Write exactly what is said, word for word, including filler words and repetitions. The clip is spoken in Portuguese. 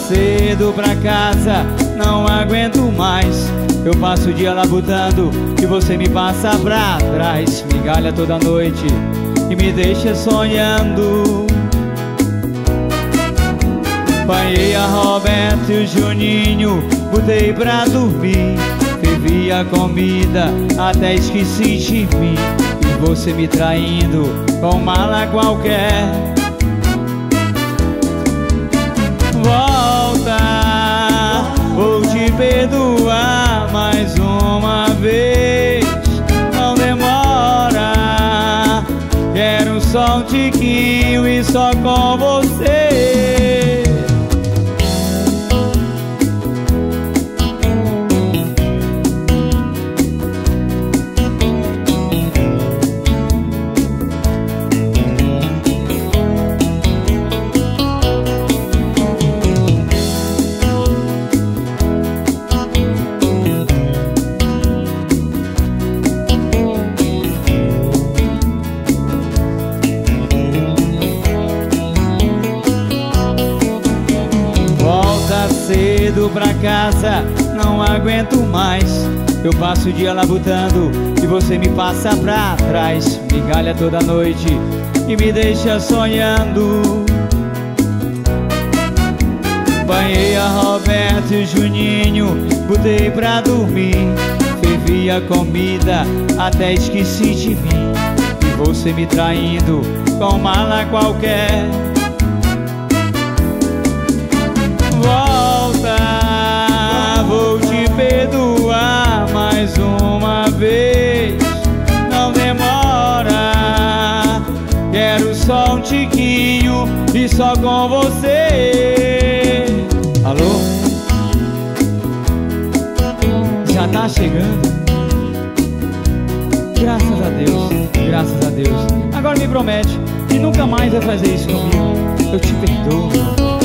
cedo pra casa, não aguento mais. Eu passo o dia labutando e você me passa pra trás. Migalha toda noite e me deixa sonhando. Apanhei a Roberto e o Juninho, botei pra dormir. Fervi a comida, até esqueci de mim. E você me traindo com mala qualquer. Volta, vou te perdoar mais uma vez. Não demora, quero só um tiquinho e só com você. Cedo pra casa, não aguento mais. Eu passo o dia labutando e você me passa pra trás. Migalha toda noite e me deixa sonhando. Banhei a Roberto e o Juninho, botei pra dormir. Fervi a comida, até esqueci de mim. E você me traindo com mala qualquer. Volta, vou te perdoar mais uma vez. Não demora, quero só um tiquinho e só com você. Alô? Já tá chegando? Graças a Deus, graças a Deus. Agora me promete que nunca mais vai fazer isso comigo. Eu te perdoo.